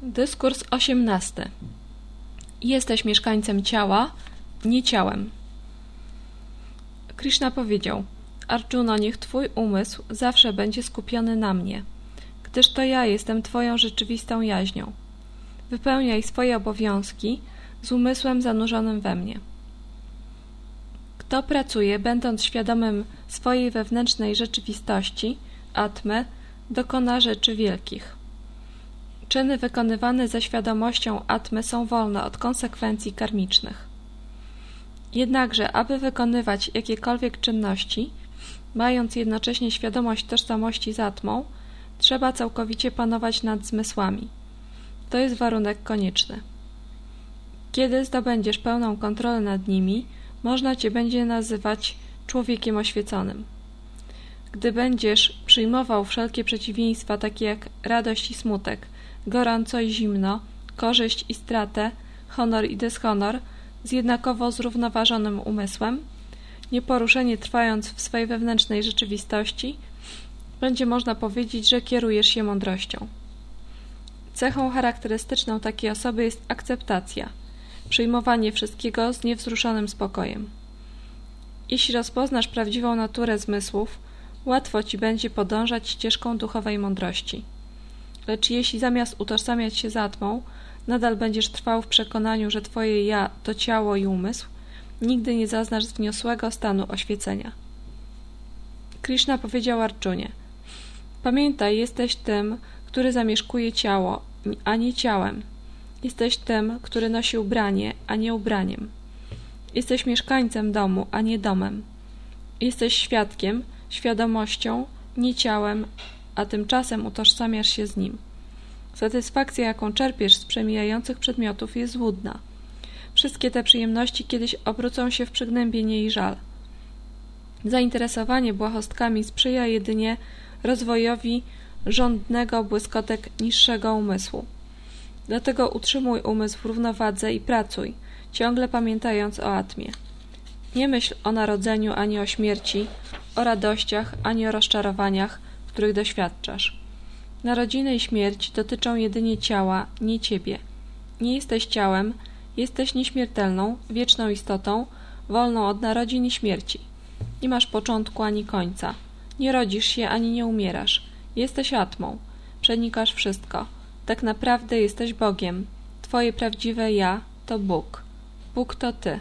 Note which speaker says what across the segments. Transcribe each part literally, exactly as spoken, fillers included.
Speaker 1: Dyskurs osiemnasty. Jesteś mieszkańcem ciała, nie ciałem. Krishna powiedział: Arjuno, niech twój umysł zawsze będzie skupiony na mnie, gdyż to ja jestem twoją rzeczywistą jaźnią. Wypełniaj swoje obowiązki z umysłem zanurzonym we mnie. Kto pracuje, będąc świadomym swojej wewnętrznej rzeczywistości, atmy, dokona rzeczy wielkich. Czyny wykonywane ze świadomością atmy są wolne od konsekwencji karmicznych. Jednakże, aby wykonywać jakiekolwiek czynności, mając jednocześnie świadomość tożsamości z atmą, trzeba całkowicie panować nad zmysłami. To jest warunek konieczny. Kiedy zdobędziesz pełną kontrolę nad nimi, można cię będzie nazywać człowiekiem oświeconym. Gdy będziesz przyjmował wszelkie przeciwieństwa, takie jak radość i smutek, gorąco i zimno, korzyść i stratę, honor i dyshonor, z jednakowo zrównoważonym umysłem, nieporuszenie trwając w swej wewnętrznej rzeczywistości, będzie można powiedzieć, że kierujesz się mądrością. Cechą charakterystyczną takiej osoby jest akceptacja, przyjmowanie wszystkiego z niewzruszonym spokojem. Jeśli rozpoznasz prawdziwą naturę zmysłów, łatwo ci będzie podążać ścieżką duchowej mądrości. Lecz jeśli zamiast utożsamiać się z atmą, nadal będziesz trwał w przekonaniu, że twoje ja to ciało i umysł, nigdy nie zaznasz wzniosłego stanu oświecenia. Krishna powiedział Arjunie: Pamiętaj, jesteś tym, który zamieszkuje ciało, a nie ciałem. Jesteś tym, który nosi ubranie, a nie ubraniem. Jesteś mieszkańcem domu, a nie domem. Jesteś świadkiem, świadomością, nie ciałem, a tymczasem utożsamiasz się z nim. Satysfakcja, jaką czerpiesz z przemijających przedmiotów, jest złudna. Wszystkie te przyjemności kiedyś obrócą się w przygnębienie i żal. Zainteresowanie błahostkami sprzyja jedynie rozwojowi żądnego błyskotek niższego umysłu. Dlatego utrzymuj umysł w równowadze i pracuj, ciągle pamiętając o atmie. Nie myśl o narodzeniu ani o śmierci, o radościach ani o rozczarowaniach, których doświadczasz. Narodziny i śmierć dotyczą jedynie ciała, nie ciebie. Nie jesteś ciałem, jesteś nieśmiertelną, wieczną istotą, wolną od narodzin i śmierci. Nie masz początku ani końca. Nie rodzisz się ani nie umierasz. Jesteś atmą. Przenikasz wszystko. Tak naprawdę jesteś Bogiem. Twoje prawdziwe ja to Bóg. Bóg to ty.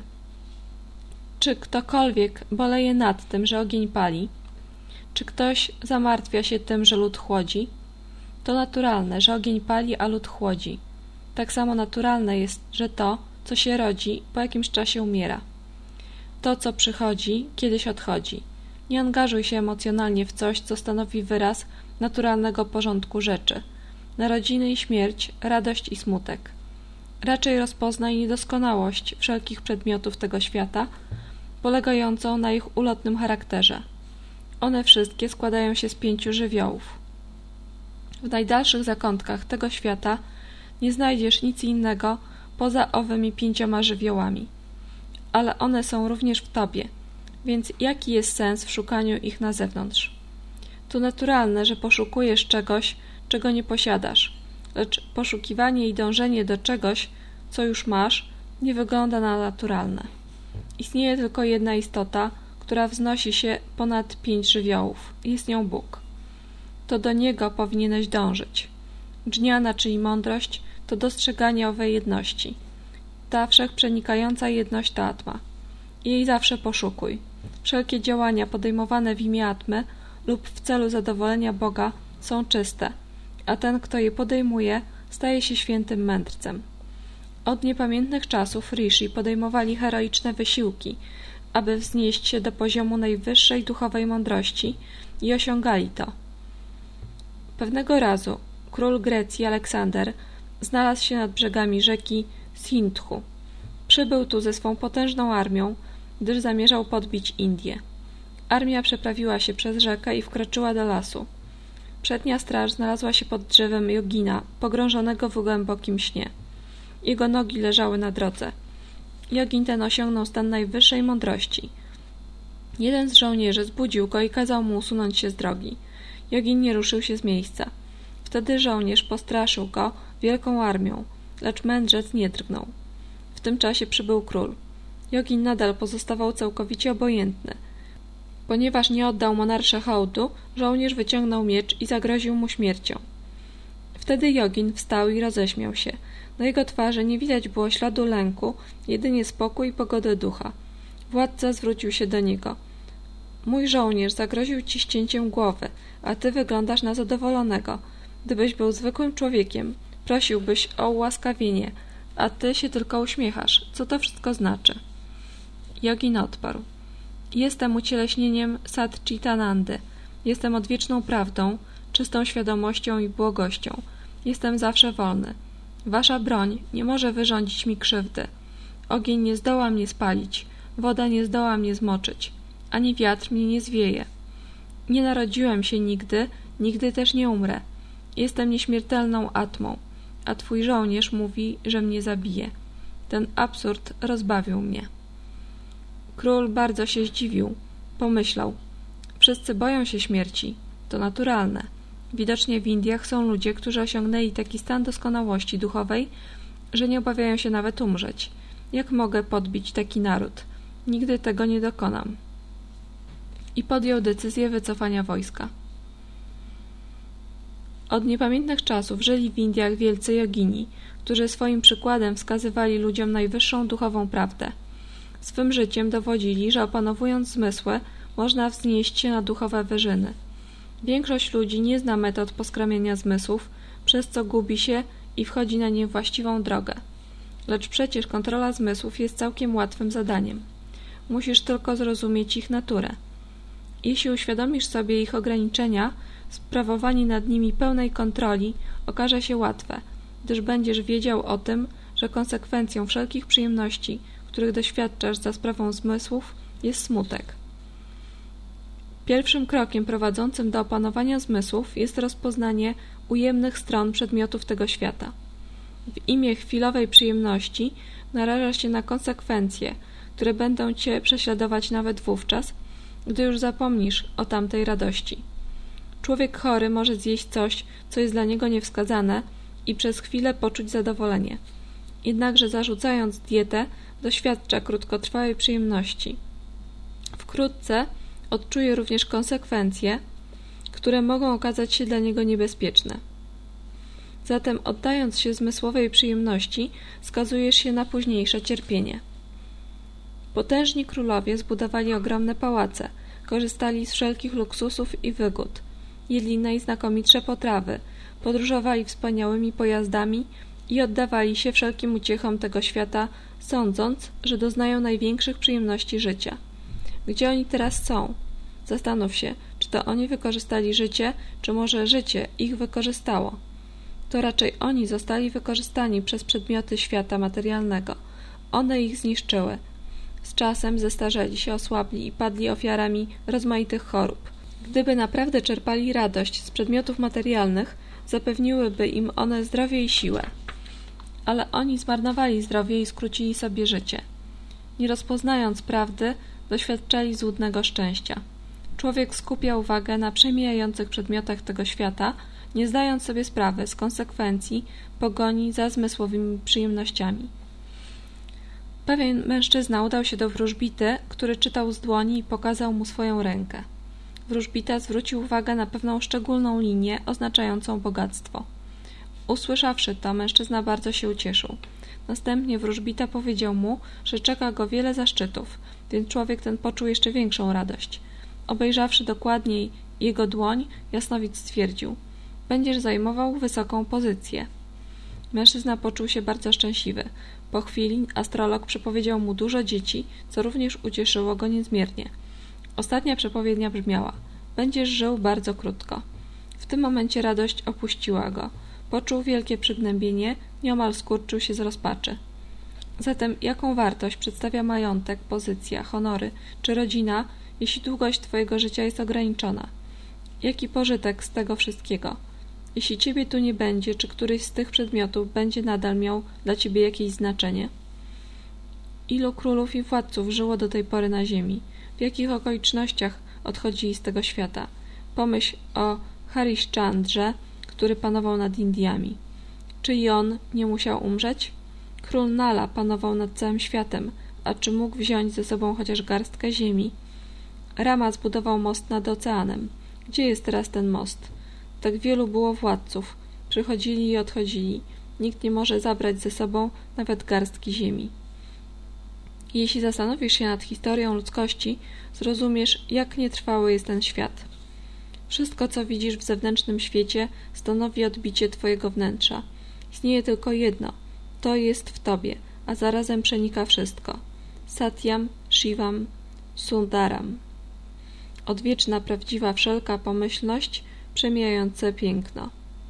Speaker 1: Czy ktokolwiek boleje nad tym, że ogień pali? Czy ktoś zamartwia się tym, że lód chłodzi? To naturalne, że ogień pali, a lód chłodzi. Tak samo naturalne jest, że to, co się rodzi, po jakimś czasie umiera. To, co przychodzi, kiedyś odchodzi. Nie angażuj się emocjonalnie w coś, co stanowi wyraz naturalnego porządku rzeczy. Narodziny i śmierć, radość i smutek. Raczej rozpoznaj niedoskonałość wszelkich przedmiotów tego świata, polegającą na ich ulotnym charakterze. One wszystkie składają się z pięciu żywiołów. W najdalszych zakątkach tego świata nie znajdziesz nic innego poza owymi pięcioma żywiołami. Ale one są również w tobie, więc jaki jest sens w szukaniu ich na zewnątrz? To naturalne, że poszukujesz czegoś, czego nie posiadasz, lecz poszukiwanie i dążenie do czegoś, co już masz, nie wygląda na naturalne. Istnieje tylko jedna istota, która wznosi się ponad pięć żywiołów. Jest nią Bóg. To do Niego powinieneś dążyć. Dżniana, czyli mądrość, to dostrzeganie owej jedności. Ta wszechprzenikająca jedność to atma. Jej zawsze poszukuj. Wszelkie działania podejmowane w imię atmy lub w celu zadowolenia Boga są czyste, a ten, kto je podejmuje, staje się świętym mędrcem. Od niepamiętnych czasów rishi podejmowali heroiczne wysiłki, aby wznieść się do poziomu najwyższej duchowej mądrości i osiągali to. Pewnego razu król Grecji Aleksander znalazł się nad brzegami rzeki Sindhu. Przybył tu ze swą potężną armią, gdyż zamierzał podbić Indię. Armia przeprawiła się przez rzekę i wkroczyła do lasu. Przednia straż znalazła się pod drzewem jogina, pogrążonego w głębokim śnie. Jego nogi leżały na drodze. Jogin ten osiągnął stan najwyższej mądrości. Jeden z żołnierzy zbudził go i kazał mu usunąć się z drogi. Jogin nie ruszył się z miejsca. Wtedy żołnierz postraszył go wielką armią, lecz mędrzec nie drgnął. W tym czasie przybył król. Jogin nadal pozostawał całkowicie obojętny. Ponieważ nie oddał monarsze hołdu, żołnierz wyciągnął miecz i zagroził mu śmiercią. Wtedy Jogin wstał i roześmiał się. Na jego twarzy nie widać było śladu lęku, jedynie spokój i pogodę ducha. Władca zwrócił się do niego. Mój żołnierz zagroził ci ścięciem głowy, a ty wyglądasz na zadowolonego. Gdybyś był zwykłym człowiekiem, prosiłbyś o ułaskawienie, a ty się tylko uśmiechasz. Co to wszystko znaczy? Jogin odparł. Jestem ucieleśnieniem Satchitanandy. Jestem odwieczną prawdą, czystą świadomością i błogością. Jestem zawsze wolny. Wasza broń nie może wyrządzić mi krzywdy. Ogień nie zdoła mnie spalić, woda nie zdoła mnie zmoczyć, ani wiatr mnie nie zwieje. Nie narodziłem się nigdy, nigdy też nie umrę. Jestem nieśmiertelną atmą, a twój żołnierz mówi, że mnie zabije. Ten absurd rozbawił mnie. Król bardzo się zdziwił. Pomyślał. Wszyscy boją się śmierci. To naturalne. Widocznie w Indiach są ludzie, którzy osiągnęli taki stan doskonałości duchowej, że nie obawiają się nawet umrzeć. Jak mogę podbić taki naród? Nigdy tego nie dokonam. I podjął decyzję wycofania wojska. Od niepamiętnych czasów żyli w Indiach wielcy jogini, którzy swoim przykładem wskazywali ludziom najwyższą duchową prawdę. Swym życiem dowodzili, że opanowując zmysły, można wznieść się na duchowe wyżyny. Większość ludzi nie zna metod poskramiania zmysłów, przez co gubi się i wchodzi na niewłaściwą drogę. Lecz przecież kontrola zmysłów jest całkiem łatwym zadaniem. Musisz tylko zrozumieć ich naturę. Jeśli uświadomisz sobie ich ograniczenia, sprawowanie nad nimi pełnej kontroli okaże się łatwe, gdyż będziesz wiedział o tym, że konsekwencją wszelkich przyjemności, których doświadczasz za sprawą zmysłów, jest smutek. Pierwszym krokiem prowadzącym do opanowania zmysłów jest rozpoznanie ujemnych stron przedmiotów tego świata. W imię chwilowej przyjemności narażasz się na konsekwencje, które będą cię prześladować nawet wówczas, gdy już zapomnisz o tamtej radości. Człowiek chory może zjeść coś, co jest dla niego niewskazane i przez chwilę poczuć zadowolenie. Jednakże zarzucając dietę, doświadcza krótkotrwałej przyjemności. Wkrótce odczuje również konsekwencje, które mogą okazać się dla niego niebezpieczne. Zatem oddając się zmysłowej przyjemności, skazujesz się na późniejsze cierpienie. Potężni królowie zbudowali ogromne pałace, korzystali z wszelkich luksusów i wygód, jedli najznakomitsze potrawy, podróżowali wspaniałymi pojazdami i oddawali się wszelkim uciechom tego świata, sądząc, że doznają największych przyjemności życia. Gdzie oni teraz są? Zastanów się, czy to oni wykorzystali życie, czy może życie ich wykorzystało. To raczej oni zostali wykorzystani przez przedmioty świata materialnego. One ich zniszczyły. Z czasem zestarzeli się, osłabli i padli ofiarami rozmaitych chorób. Gdyby naprawdę czerpali radość z przedmiotów materialnych, zapewniłyby im one zdrowie i siłę. Ale oni zmarnowali zdrowie i skrócili sobie życie. Nie rozpoznając prawdy, doświadczali złudnego szczęścia. Człowiek skupia uwagę na przemijających przedmiotach tego świata, nie zdając sobie sprawy z konsekwencji pogoni za zmysłowymi przyjemnościami. Pewien mężczyzna udał się do wróżbity, który czytał z dłoni i pokazał mu swoją rękę. Wróżbita zwrócił uwagę na pewną szczególną linię oznaczającą bogactwo. Usłyszawszy to, mężczyzna bardzo się ucieszył. Następnie wróżbita powiedział mu, że czeka go wiele zaszczytów, więc człowiek ten poczuł jeszcze większą radość. Obejrzawszy dokładniej jego dłoń, jasnowic stwierdził: będziesz zajmował wysoką pozycję. Mężczyzna poczuł się bardzo szczęśliwy. Po chwili astrolog przepowiedział mu dużo dzieci, co również ucieszyło go niezmiernie. Ostatnia przepowiednia brzmiała: będziesz żył bardzo krótko. W tym momencie radość opuściła go. Poczuł wielkie przygnębienie, nieomal skurczył się z rozpaczy. Zatem jaką wartość przedstawia majątek, pozycja, honory czy rodzina, jeśli długość twojego życia jest ograniczona? Jaki pożytek z tego wszystkiego? Jeśli ciebie tu nie będzie, czy któryś z tych przedmiotów będzie nadal miał dla ciebie jakieś znaczenie? Ilu królów i władców żyło do tej pory na ziemi? W jakich okolicznościach odchodzili z tego świata? Pomyśl o Harishchandrze, który panował nad Indiami. Czy i on nie musiał umrzeć? Król Nala panował nad całym światem, a czy mógł wziąć ze sobą chociaż garstkę ziemi? Rama zbudował most nad oceanem. Gdzie jest teraz ten most? Tak wielu było władców. Przychodzili i odchodzili. Nikt nie może zabrać ze sobą nawet garstki ziemi. Jeśli zastanowisz się nad historią ludzkości, zrozumiesz, jak nietrwały jest ten świat. Wszystko, co widzisz w zewnętrznym świecie, stanowi odbicie twojego wnętrza. Istnieje tylko jedno. To jest w tobie, a zarazem przenika wszystko. Satyam, Shivam, Sundaram. Odwieczna, prawdziwa, wszelka pomyślność, przemijające piękno.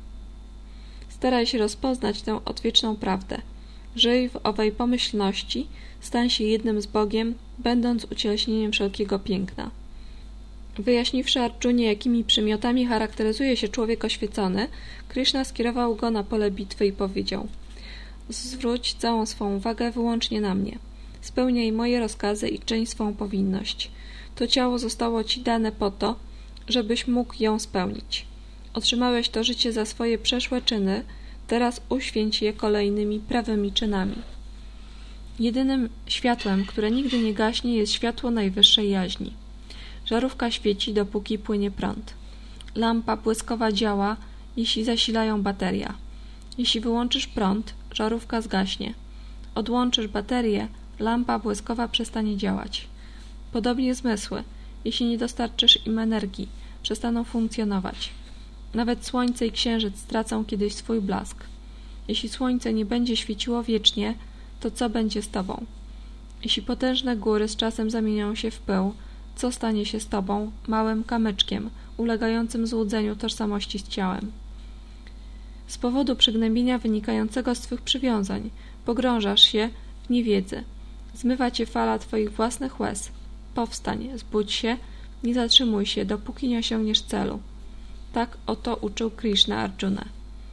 Speaker 1: Staraj się rozpoznać tę odwieczną prawdę. Żyj w owej pomyślności, stań się jednym z Bogiem, będąc ucieleśnieniem wszelkiego piękna. Wyjaśniwszy Arjunie, jakimi przymiotami charakteryzuje się człowiek oświecony, Krishna skierował go na pole bitwy i powiedział: zwróć całą swą uwagę wyłącznie na mnie. Spełniaj moje rozkazy i czyń swą powinność. To ciało zostało ci dane po to, żebyś mógł ją spełnić. Otrzymałeś to życie za swoje przeszłe czyny, teraz uświęć je kolejnymi prawymi czynami. Jedynym światłem, które nigdy nie gaśnie, jest światło najwyższej jaźni. Żarówka świeci, dopóki płynie prąd. Lampa błyskowa działa, jeśli zasilają bateria. Jeśli wyłączysz prąd, żarówka zgaśnie. Odłączysz baterię, lampa błyskowa przestanie działać. Podobnie zmysły. Jeśli nie dostarczysz im energii, przestaną funkcjonować. Nawet słońce i księżyc stracą kiedyś swój blask. Jeśli słońce nie będzie świeciło wiecznie, to co będzie z tobą? Jeśli potężne góry z czasem zamienią się w pył, co stanie się z tobą, małym kamyczkiem, ulegającym złudzeniu tożsamości z ciałem? Z powodu przygnębienia wynikającego z twych przywiązań pogrążasz się w niewiedzy. Zmywa cię fala twoich własnych łez. Powstań, zbudź się, nie zatrzymuj się, dopóki nie osiągniesz celu. Tak oto uczył Krishna Arjunę.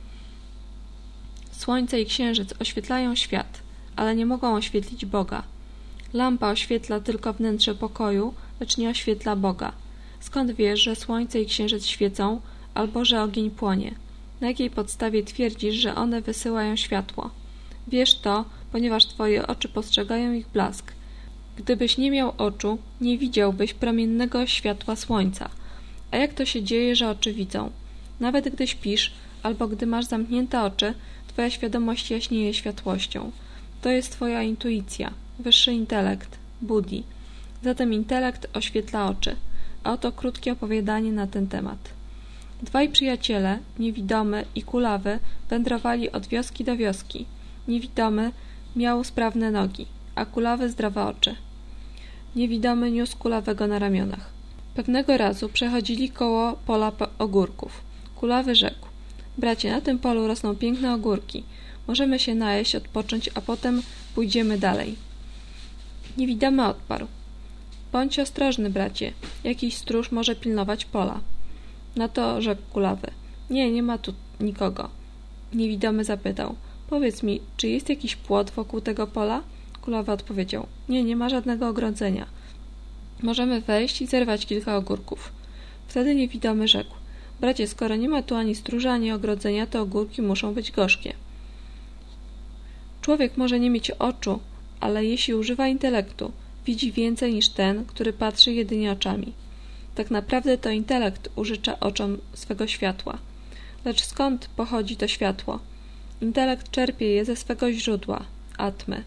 Speaker 1: Słońce i księżyc oświetlają świat, ale nie mogą oświetlić Boga. Lampa oświetla tylko wnętrze pokoju, lecz nie oświetla Boga. Skąd wiesz, że słońce i księżyc świecą, albo że ogień płonie? Na jakiej podstawie twierdzisz, że one wysyłają światło? Wiesz to, ponieważ twoje oczy postrzegają ich blask. Gdybyś nie miał oczu, nie widziałbyś promiennego światła słońca. A jak to się dzieje, że oczy widzą? Nawet gdy śpisz, albo gdy masz zamknięte oczy, twoja świadomość jaśnieje światłością. To jest twoja intuicja, wyższy intelekt, buddhi. Zatem intelekt oświetla oczy. A oto krótkie opowiadanie na ten temat. Dwaj przyjaciele, niewidomy i kulawy, wędrowali od wioski do wioski. Niewidomy miał sprawne nogi, a kulawy zdrowe oczy. Niewidomy niósł kulawego na ramionach. Pewnego razu przechodzili koło pola ogórków. Kulawy rzekł: bracie, na tym polu rosną piękne ogórki. Możemy się najeść, odpocząć, a potem pójdziemy dalej. Niewidomy odparł: bądź ostrożny, bracie. Jakiś stróż może pilnować pola. Na to rzekł kulawy: nie, nie ma tu nikogo. Niewidomy zapytał: powiedz mi, czy jest jakiś płot wokół tego pola? Kulawy odpowiedział: nie, nie ma żadnego ogrodzenia. Możemy wejść i zerwać kilka ogórków. Wtedy niewidomy rzekł: bracie, skoro nie ma tu ani stróża, ani ogrodzenia, to ogórki muszą być gorzkie. Człowiek może nie mieć oczu, ale jeśli używa intelektu, widzi więcej niż ten, który patrzy jedynie oczami. Tak naprawdę to intelekt użycza oczom swego światła. Lecz skąd pochodzi to światło? Intelekt czerpie je ze swego źródła, atmy.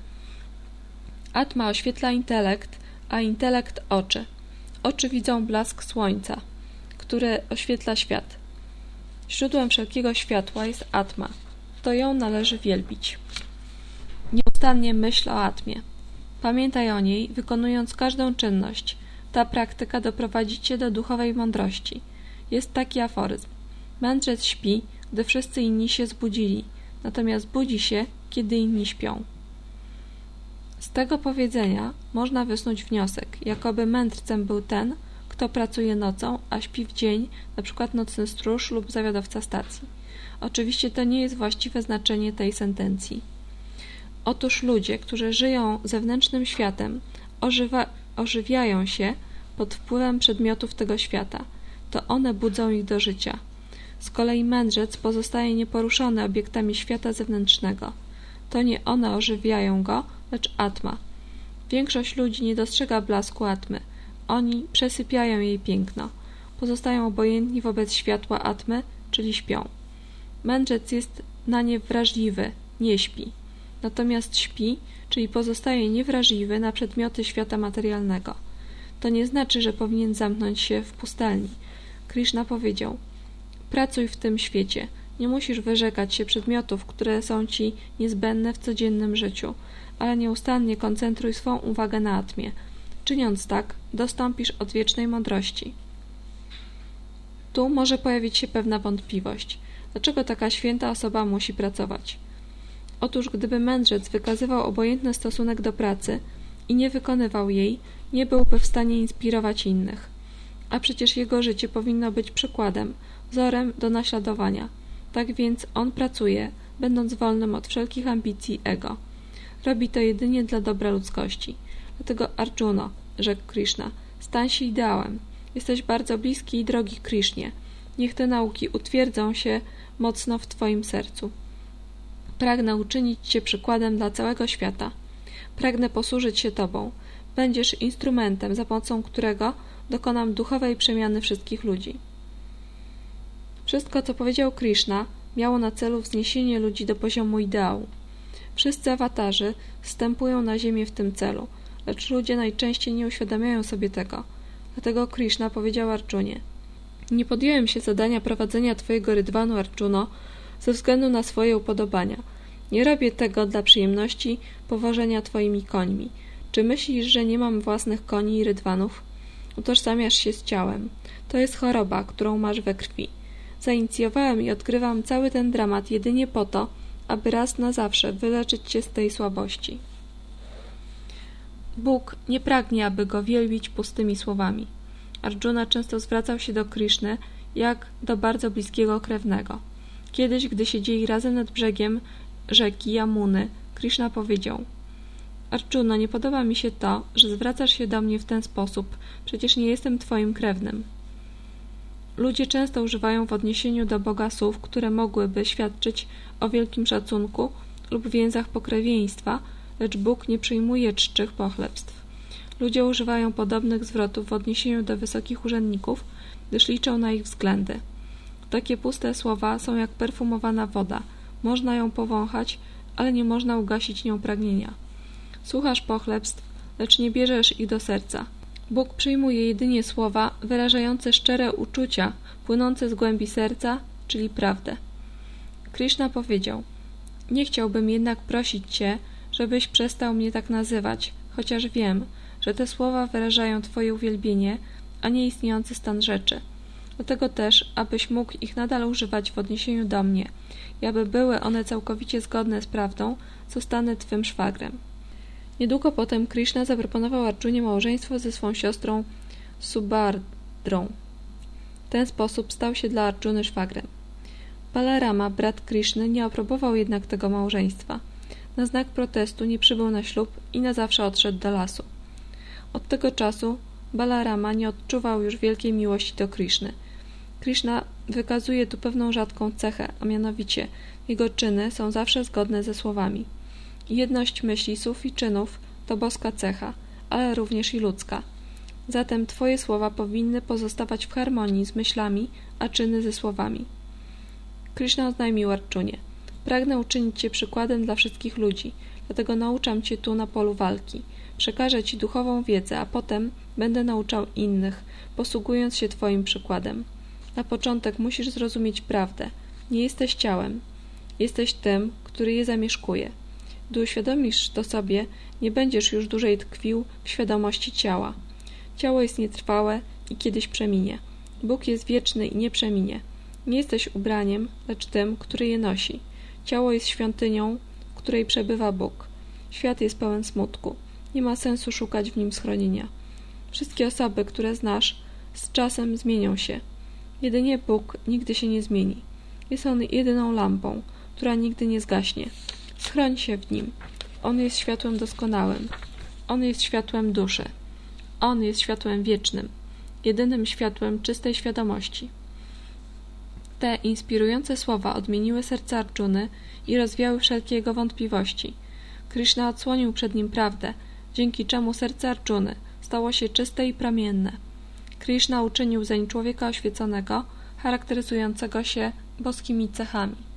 Speaker 1: Atma oświetla intelekt, a intelekt oczy. Oczy widzą blask słońca, które oświetla świat. Źródłem wszelkiego światła jest atma. To ją należy wielbić. Nieustannie myśl o atmie. Pamiętaj o niej, wykonując każdą czynność. Ta praktyka doprowadzi cię do duchowej mądrości. Jest taki aforyzm: mędrzec śpi, gdy wszyscy inni się zbudzili, natomiast budzi się, kiedy inni śpią. Z tego powiedzenia można wysnuć wniosek, jakoby mędrcem był ten, kto pracuje nocą, a śpi w dzień, np. nocny stróż lub zawiadowca stacji. Oczywiście to nie jest właściwe znaczenie tej sentencji. Otóż ludzie, którzy żyją zewnętrznym światem, ożywa, ożywiają się pod wpływem przedmiotów tego świata. To one budzą ich do życia. Z kolei mędrzec pozostaje nieporuszony obiektami świata zewnętrznego. To nie one ożywiają go, lecz atma. Większość ludzi nie dostrzega blasku atmy. Oni przesypiają jej piękno. Pozostają obojętni wobec światła atmy, czyli śpią. Mędrzec jest na nie wrażliwy, nie śpi. Natomiast śpi, czyli pozostaje niewrażliwy na przedmioty świata materialnego. To nie znaczy, że powinien zamknąć się w pustelni. Krishna powiedział: pracuj w tym świecie. Nie musisz wyrzekać się przedmiotów, które są ci niezbędne w codziennym życiu, ale nieustannie koncentruj swą uwagę na atmie. Czyniąc tak, dostąpisz odwiecznej mądrości. Tu może pojawić się pewna wątpliwość. Dlaczego taka święta osoba musi pracować? Otóż gdyby mędrzec wykazywał obojętny stosunek do pracy i nie wykonywał jej, nie byłby w stanie inspirować innych. A przecież jego życie powinno być przykładem, wzorem do naśladowania. Tak więc on pracuje, będąc wolnym od wszelkich ambicji ego. Robi to jedynie dla dobra ludzkości. Dlatego Arjuno, rzekł Krishna, stań się ideałem. Jesteś bardzo bliski i drogi Krishnie. Niech te nauki utwierdzą się mocno w twoim sercu. Pragnę uczynić cię przykładem dla całego świata. Pragnę posłużyć się tobą. Będziesz instrumentem, za pomocą którego dokonam duchowej przemiany wszystkich ludzi. Wszystko, co powiedział Krishna, miało na celu wzniesienie ludzi do poziomu ideału. Wszyscy awatarzy zstępują na ziemię w tym celu, lecz ludzie najczęściej nie uświadamiają sobie tego. Dlatego Krishna powiedział Arjunie: nie podjąłem się zadania prowadzenia twojego rydwanu, Arjuno, ze względu na swoje upodobania. Nie robię tego dla przyjemności powożenia twoimi końmi. Czy myślisz, że nie mam własnych koni i rydwanów? Utożsamiasz się z ciałem. To jest choroba, którą masz we krwi. Zainicjowałem i odkrywam cały ten dramat jedynie po to, aby raz na zawsze wyleczyć cię z tej słabości. Bóg nie pragnie, aby go wielbić pustymi słowami. Arjuna często zwracał się do Krishny jak do bardzo bliskiego krewnego. Kiedyś, gdy siedzieli razem nad brzegiem rzeki Jamuny, Krishna powiedział: Arjuno, nie podoba mi się to, że zwracasz się do mnie w ten sposób, przecież nie jestem twoim krewnym. Ludzie często używają w odniesieniu do Boga słów, które mogłyby świadczyć o wielkim szacunku lub więzach pokrewieństwa, lecz Bóg nie przyjmuje czczych pochlebstw. Ludzie używają podobnych zwrotów w odniesieniu do wysokich urzędników, gdyż liczą na ich względy. Takie puste słowa są jak perfumowana woda. Można ją powąchać, ale nie można ugasić nią pragnienia. Słuchasz pochlebstw, lecz nie bierzesz ich do serca. Bóg przyjmuje jedynie słowa wyrażające szczere uczucia, płynące z głębi serca, czyli prawdę. Krishna powiedział: nie chciałbym jednak prosić cię, żebyś przestał mnie tak nazywać, chociaż wiem, że te słowa wyrażają twoje uwielbienie, a nie istniejący stan rzeczy. Dlatego też, abyś mógł ich nadal używać w odniesieniu do mnie i aby były one całkowicie zgodne z prawdą, zostanę twym szwagrem. Niedługo potem Krishna zaproponował Arjunie małżeństwo ze swą siostrą Subhadrą. W ten sposób stał się dla Arjuny szwagrem. Balarama, brat Krishny, nie aprobował jednak tego małżeństwa. Na znak protestu nie przybył na ślub i na zawsze odszedł do lasu. Od tego czasu Balarama nie odczuwał już wielkiej miłości do Krishny. Krishna wykazuje tu pewną rzadką cechę, a mianowicie jego czyny są zawsze zgodne ze słowami. Jedność myśli, słów i czynów to boska cecha, ale również i ludzka. Zatem twoje słowa powinny pozostawać w harmonii z myślami, a czyny ze słowami. Krishna oznajmił Arjunie: pragnę uczynić cię przykładem dla wszystkich ludzi, dlatego nauczam cię tu na polu walki. Przekażę ci duchową wiedzę, a potem będę nauczał innych, posługując się twoim przykładem. Na początek musisz zrozumieć prawdę. Nie jesteś ciałem. Jesteś tym, który je zamieszkuje. Gdy uświadomisz to sobie, nie będziesz już dłużej tkwił w świadomości ciała. Ciało jest nietrwałe i kiedyś przeminie. Bóg jest wieczny i nie przeminie. Nie jesteś ubraniem, lecz tym, który je nosi. Ciało jest świątynią, w której przebywa Bóg. Świat jest pełen smutku. Nie ma sensu szukać w nim schronienia. Wszystkie osoby, które znasz, z czasem zmienią się. Jedynie Bóg nigdy się nie zmieni. Jest On jedyną lampą, która nigdy nie zgaśnie. Schroń się w Nim. On jest światłem doskonałym. On jest światłem duszy. On jest światłem wiecznym, jedynym światłem czystej świadomości. Te inspirujące słowa odmieniły serce Arjuny i rozwiały wszelkie jego wątpliwości. Krishna odsłonił przed nim prawdę, dzięki czemu serce Arjuny stało się czyste i promienne. Krishna uczynił zeń człowieka oświeconego, charakteryzującego się boskimi cechami.